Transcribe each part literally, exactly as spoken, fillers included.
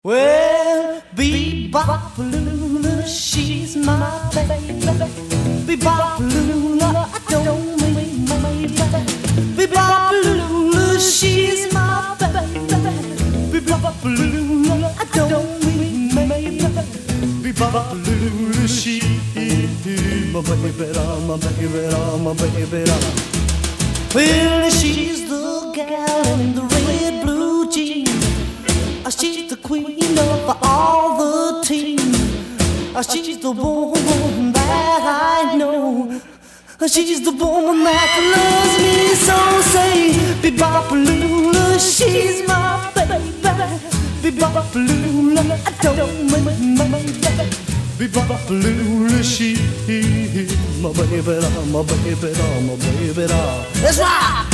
Well, Bebop-a-lula, she's my baby. Bebop-a-lula, I don't mean maybe. Bebop-a-lula, she's my baby. Bebop-a-lula, I don't mean maybe. Bebop-a-lula, she's my baby, my baby, my baby. Well, she's the gal in the red blue jeans. She's the queen of all the team. She's the woman that I know. She's the woman that loves me so. Say, Bebop-a-lula, she's my baby. Bebop-a-lula, I don't mean my baby. Bebop-a-lula, she's my baby, my baby, my baby. Let's rock!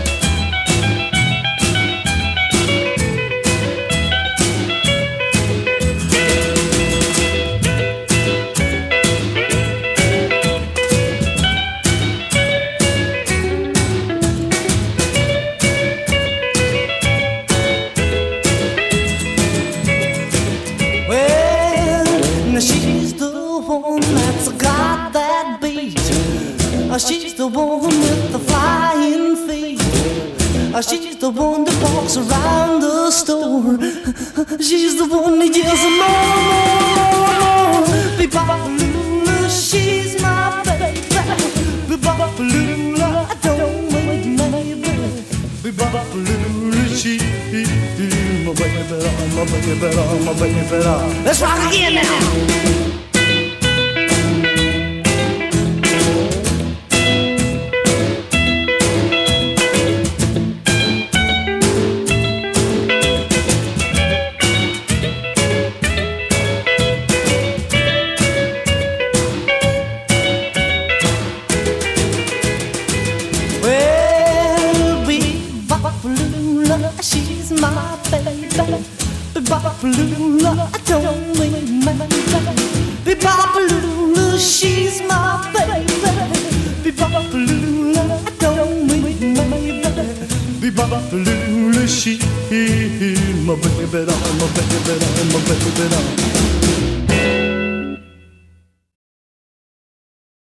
She's the one that's got that beat. She's the one with the flying feet. She's the one that walks around the store. She's the one that yells more, more, more. Bebop-a-lula, she's my baby. Bebop-a-lula, I don't mean maybe. Bebop-a-lula, she's my baby, my baby, my baby. Let's rock again now. She's my baby. Bebop-a-lula, I don't mean maybe. Bebop-a-lula, she's my baby. Bebop-a-lula, I don't mean maybe. Bebop-a-lula, she's my baby, my baby, my baby.